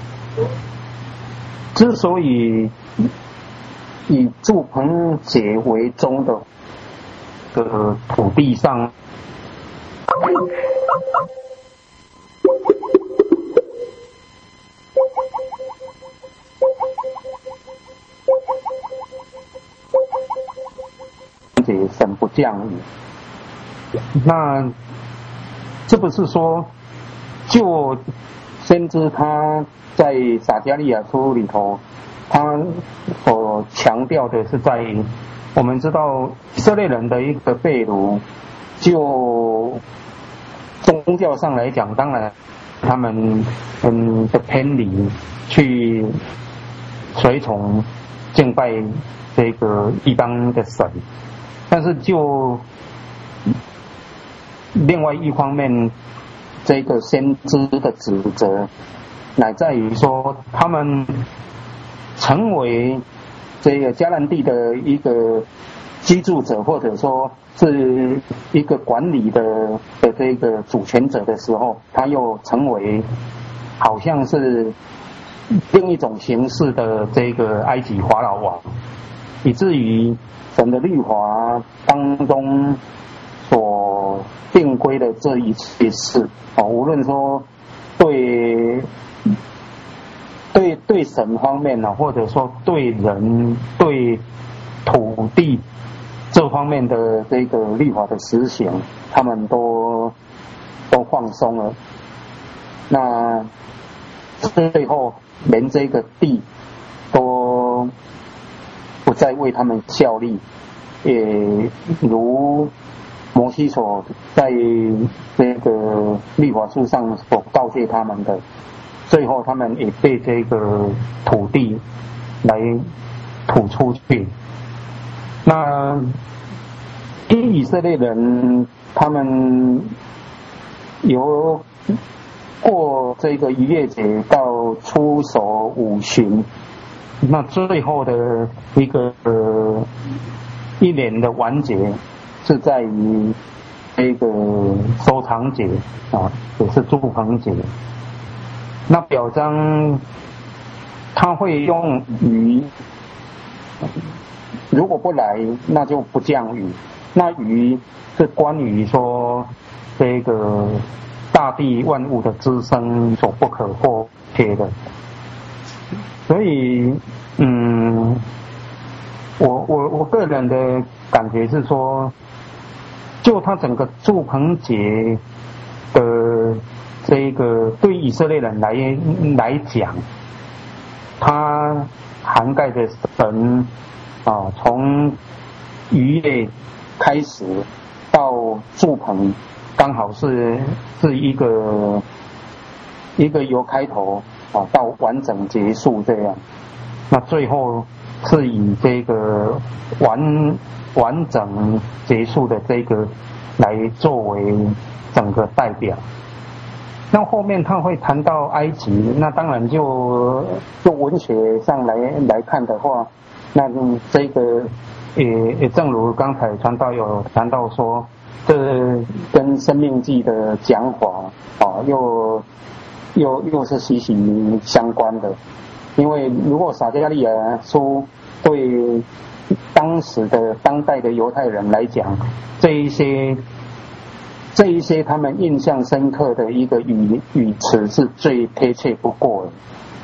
之所以以祝棚节为宗的的土地上，神不降雨。那这不是说就先知他在撒迦利亚书里头，他所强调的是在我们知道以色列人的一个被掳，就宗教上来讲，当然他们嗯的偏离，去随从敬拜这个异邦的神，但是就另外一方面，这个先知的指责乃在于说，他们成为这个迦南地的一个居住者，或者说是一个管理的的这个主权者的时候，他又成为好像是另一种形式的这个埃及法老王，以至于神的律法当中所定规的这一切事，哦，无论说对对对神方面呢，或者说对人、对土地这方面的这个立法的实行，他们都都放松了。那最后连这个地都不再为他们效力，也如摩西所在这个立法书上所告诫他们的，最后他们也被这个土地来吐出去。那以色列人他们由过这个逾越节到出手五旬，那最后的一个呃一年的完结是在于这个收藏节啊，也是住棚节。那表彰他会用雨，如果不来那就不降雨。那雨是关于说这个大地万物的滋生所不可或缺的。所以嗯我我我个人的感觉是说，就他整个住棚节的这个对以色列人来来讲，它涵盖的神啊，从逾越开始到住棚，刚好是是一个一个由开头啊到完整结束这样。那最后是以这个完完整结束的这个来作为整个代表。那后面他会谈到埃及，那当然就就文学上来来看的话，那这个也也正如刚才传道有谈到说，这跟生命记的讲法啊，又又又是息息相关的。因为如果撒迦利亚书对当时的当代的犹太人来讲，这一些这一些他们印象深刻的一个语语词是最贴切不过的。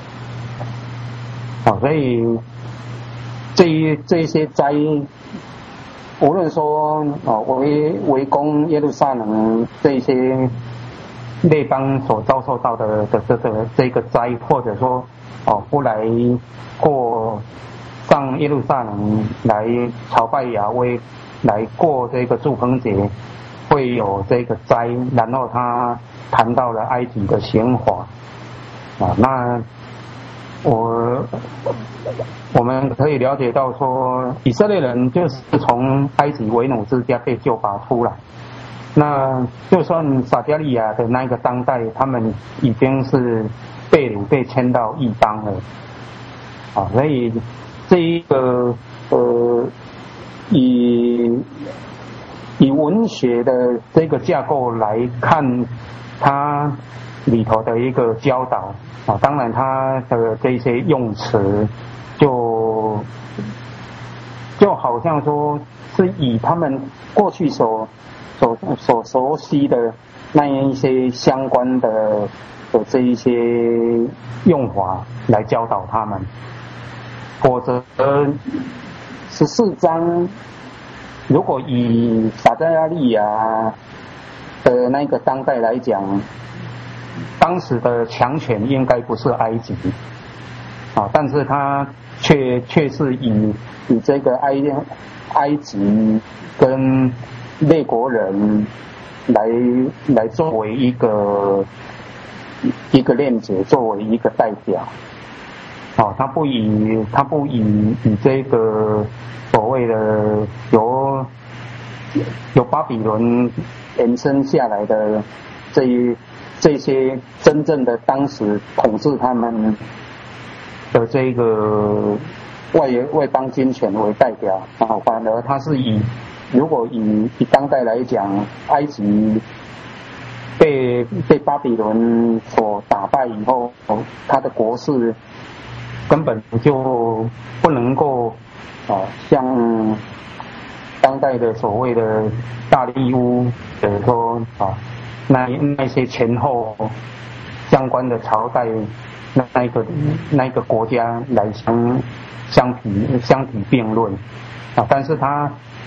好，所以这一这一些灾，无论说啊围围攻耶路撒冷这一些列邦所遭受到的的这个这个灾，或者说哦不来过上耶路撒冷来朝拜亚威，来过这个住棚节，会有这个灾。然后他谈到了埃及的刑罚啊，那我我们可以了解到说，以色列人就是从埃及为奴之家被救拔出来。那就算撒迦利亚的那个当代，他们已经是被掳被迁到异邦了啊，所以这一个呃以以文学的这个架构来看，它里头的一个教导啊，当然它的这些用词就就好像说是以他们过去所所所熟悉的那一些相关的的这一些用法来教导他们，否则十四章如果以撒迦利亚的那个当代来讲，当时的强权应该不是埃及啊，但是他却却是以以这个埃埃及跟列国人来来作为一个一个链接，作为一个代表。哦，他不以他不以以这个所谓的由由巴比伦延伸下来的这一这些真正的当时统治他们的这个外外邦军权为代表啊，反而他是以如果以以当代来讲，埃及被被巴比伦所打败以后，他的国势根本就不能够啊像当代的所谓的大利乌，比如说啊那那些前后相关的朝代那那一个那一个国家来相相提相提并论啊，但是他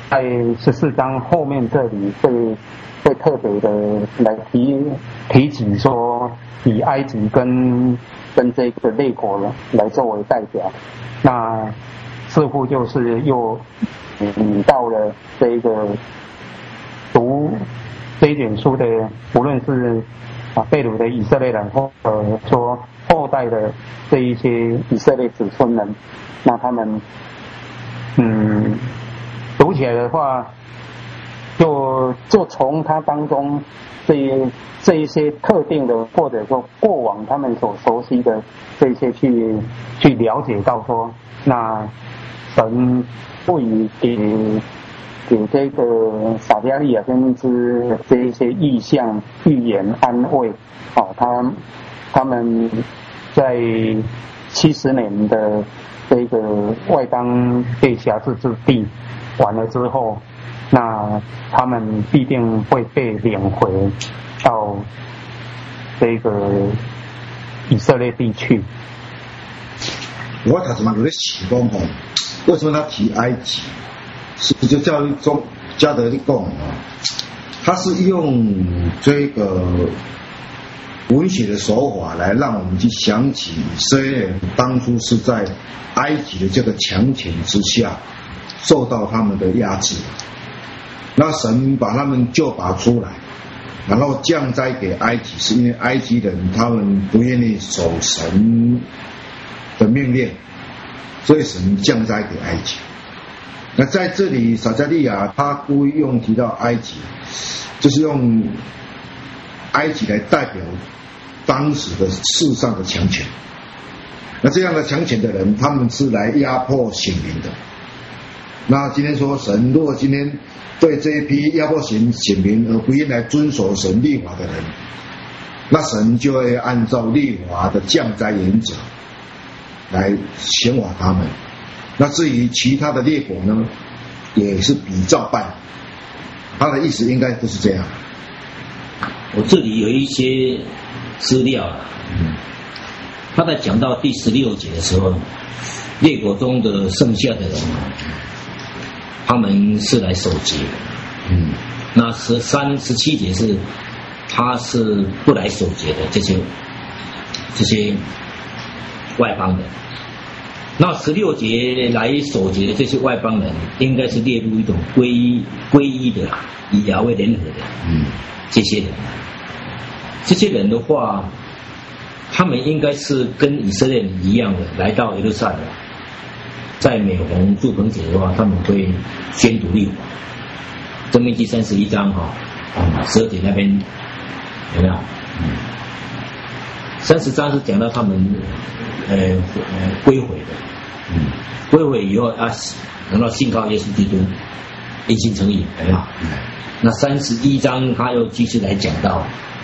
在十四章后面这里会会特别的来提提及说，以埃及跟跟这个列国来作为代表，那似乎就是又引到了这个读这一卷书的，无论是啊被掳的以色列人，或者说后代的这一些以色列子孙们，那他们嗯读起来的话，就就从它当中这一这一些特定的，或者说过往他们所熟悉的这些去去了解到说，那神不以给给这个撒迦利亚先知这一些意象、预言、安慰，哦，他他们在七十年的这个外邦被辖制之地完了之后，那他们必定会被领回到这个以色列地区。 我他怎么有点奇怪哦？为什么他提埃及？是就教育中加德利贡啊，他是用这个文学的手法来让我们去想起以色列人当初是在埃及的这个强权之下受到他们的压制，那神把他们救拔出来，然后降灾给埃及，是因为埃及人他们不愿意守神的命令，所以神降灾给埃及。那在这里撒迦利亚他故意用提到埃及，就是用埃及来代表当时的世上的强权。那这样的强权的人，他们是来压迫选民的。那今天说神如果今天对这一批压迫选选民而不愿来遵守神律法的人，那神就会按照律法的降灾原则来刑罚他们。那至于其他的列国呢，也是比照办。他的意思应该都是这样。 我这里有一些资料，嗯，他在讲到第十六节的时候，列国中的剩下的人，他们是来守节的，嗯，那十三、十七节是他是不来守节的这些这些外邦人。那十六节来守节的这些外邦人，应该是列入一种皈依皈依的以亚为联合的，嗯，这些人，这些人的话，他们应该是跟以色列人一样的来到耶路撒冷，在每逢住棚节的话，他们会宣读律法。申命记三十一章哈，十二节那边有没有？嗯，三十章是讲到他们呃呃归回的，嗯，归回以后啊，然后信靠耶稣基督，因信称义，有没有？嗯，那三十一章他又继续来讲到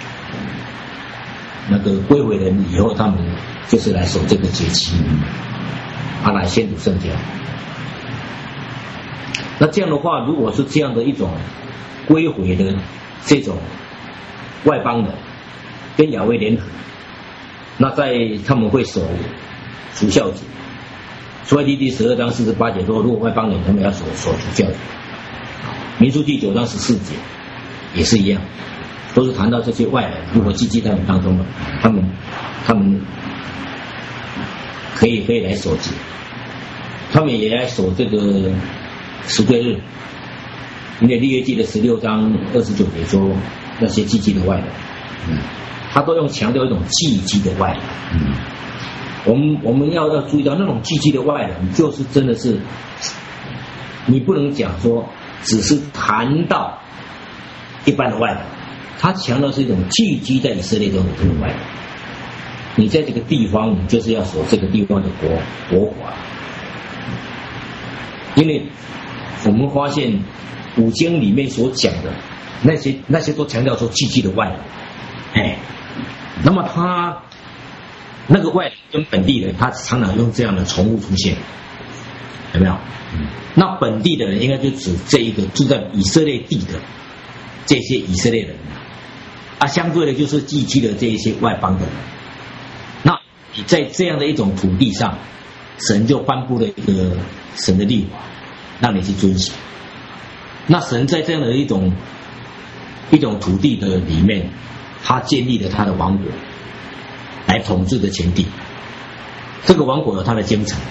那个归回人以后，他们就是来守这个节期，啊，来宣读圣经。那这样的话，如果是这样的一种归回的这种外邦人跟亚威联合，那在他们会守除酵节。出埃及第十二章四十八节说，如果外邦人他们要守守除酵节。民数记九章十四节也是一样，都是谈到这些外人如果寄居他们当中的，他们他们可以可以来守节，他们也来守这个赎罪日。因为利未记的十六章二十九节说，那些寄居的外人，嗯，他都用强调一种寄居的外人，嗯，我们我们要要注意到那种寄居的外人，就是真的是你不能讲说只是谈到一般的外人，他强调是一种寄居在以色列中的这种外人。你在这个地方，你就是要守这个地方的国国法，因为我们发现五经里面所讲的那些那些都强调说寄居的外人，哎，那么他那个外人跟本地人，他常常用这样的重复出现，有没有？嗯，那本地的人应该就指这一个住在以色列地的这些以色列人，啊，相对的就是寄居的这一些外邦的人。那你在这样的一种土地上，神就颁布了一个神的律法，让你去遵守。 那神在这样的一种一种土地的里面，他建立了他的王国，来统治的全地。这个王国有他的精神，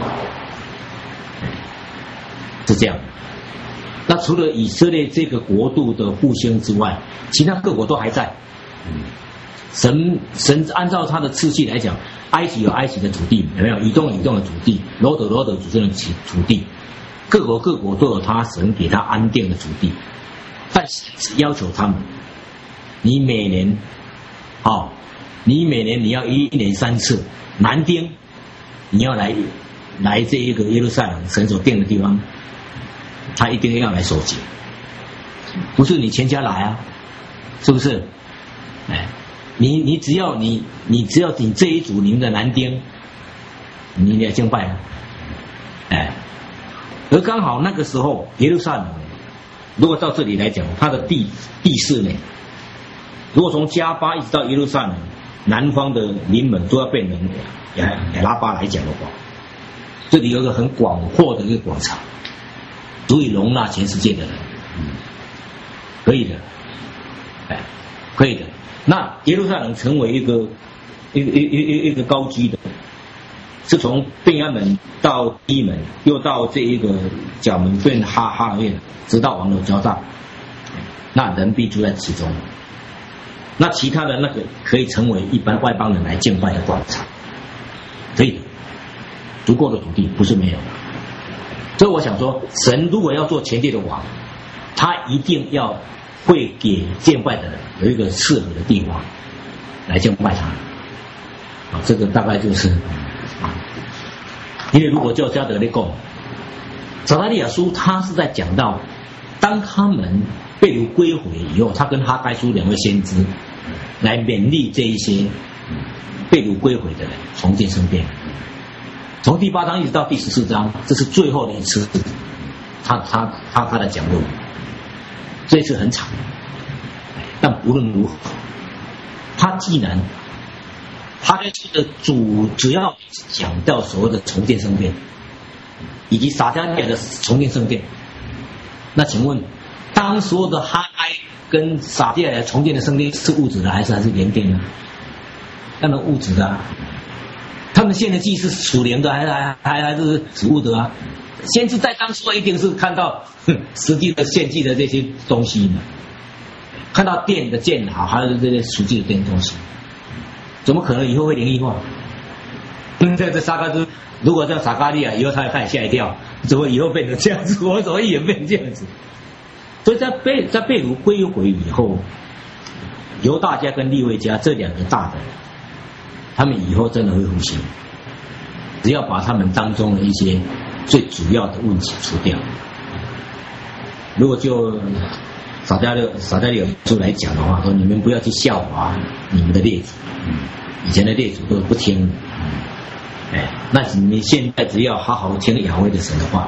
是这样。那除了以色列这个国度的复兴之外，其他各国都还在。神神按照他的次序来讲，埃及有埃及的土地，有没有？以东有以东的土地，罗德罗德主政的土地，各国各国都有他神给他安定的土地，但是只要求他们，你每年，哦，你每年你要一年三次南丁，你要来来这一个耶路撒冷神所定的地方，他一定要来守节，不是你全家来啊，是不是？哎。你你只要你你只要你这一组你们的男丁，你也敬拜了，哎，而刚好那个时候耶路撒冷，如果到这里来讲，它的地地势呢，如果从加巴一直到耶路撒冷，南方的邻门都要变成亚亚拉巴来讲的话，这里有一个很广阔的一个广场，足以容纳全世界的人，可以的，哎，可以的。那耶路撒冷成为一个一个一一一个高居的，是从便雅门到第门，又到这一个角门变哈哈院，直到王楼交大，那人必住在其中。那其他的那个可以成为一般外邦人来敬拜的广场，可以的，足够的土地不是没有的。所以我想说，神如果要做全地的王，他一定要会给敬拜的人有一个适合的地方来敬拜他，啊，这个大概就是啊，因为如果叫加德利贡，撒迦利亚书他是在讲到，当他们被掳归回以后，他跟哈该书两位先知来勉励这一些被掳归回的人重建圣殿，从第八章一直到第十四章，这是最后的一次，他他他他的讲论。这一次很长，但无论如何，他既然他在这个主只要讲到所谓的重建圣殿，以及撒迦利亚的重建圣殿，那请问，当所有的哈该跟撒迦利亚重建的圣殿是物质的还是还是灵殿呢？当然物质的啊，他们献的祭是属灵的还是还还还是属物的啊？先知在当初一定是看到实际的献祭的这些东西嘛，看到殿的建好，还有这些实际的殿东西，怎么可能以后会灵异化？这这撒迦利，如果叫撒迦利亚以后，他看吓一跳，怎么以后变成这样子？我怎么一眼变成这样子？所以在被在被掳归回以后，犹大家跟利未家这两个大的，他们以后真的会复兴，只要把他们当中的一些最主要的问题除掉。如果就撒迦利撒迦利亚书来讲的话，说你们不要去效法你们的列祖，以前的列祖都不听，哎，那你们现在只要好好听亚威的神的话，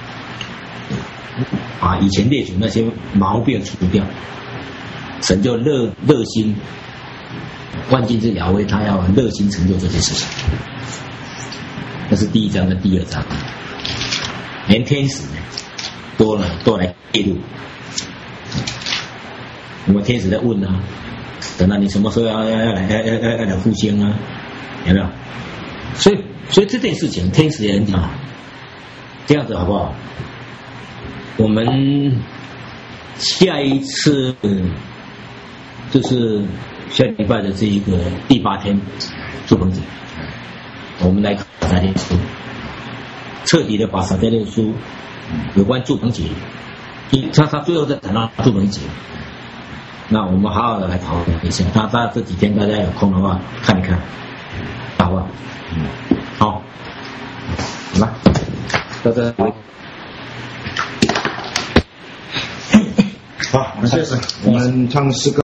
把以前列祖那些毛病除掉，神就热热心，关键是亚威他要热心成就这件事情。那是第一章跟第二章，连天使呢都来都来介入。我们天使在问啊，等到你什么时候要要要来要要要要来复兴啊？有没有？所以所以这件事情天使也很讲，这样子好不好？我们下一次就是下礼拜的这一个第八天祝棚节，我们来看撒迦利亚书，彻底的把撒迦利亚书有关祝棚节，他他最后再谈到祝棚节。那我们好好的来讨论一下，大家这几天大家有空的话看一看，好吧？嗯，好，好了，大家好，谢谢，我们唱诗歌。